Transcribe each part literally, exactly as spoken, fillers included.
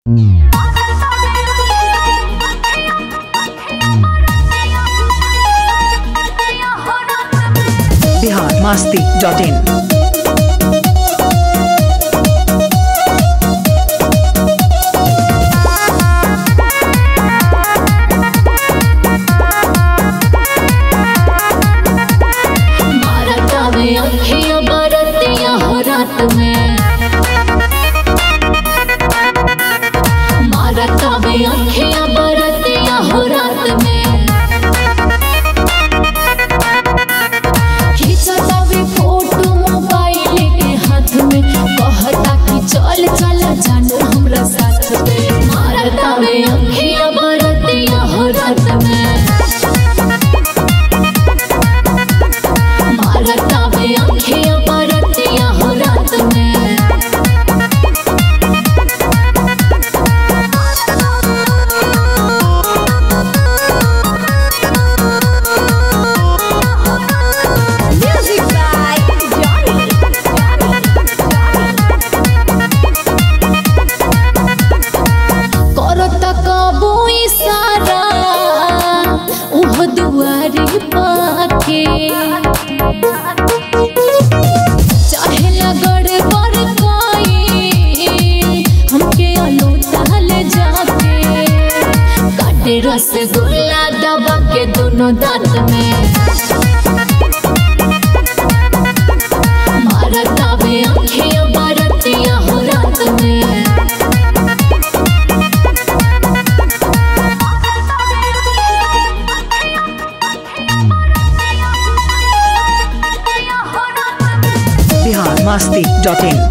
बिहार मस्ती dot in. Rasgulla दबा के दोनों दांत में मारता वे आँखें बरतिया हो रात में। बिहार मस्ती डॉट इन।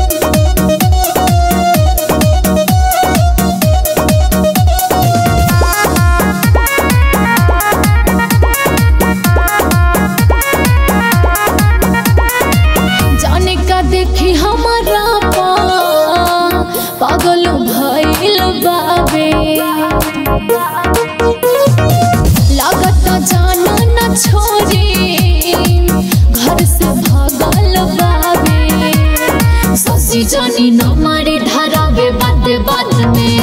देखी हमारा पागल भइल बाबे लागता जाना न छोड़ी घर से भागल बाबे। ससी जानी न मारी धरावे बात बात में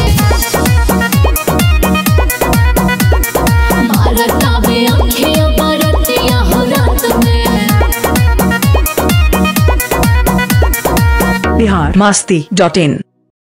मारता वे आँखें बरतिया हो रात में। बिहार मस्ती डॉट इन।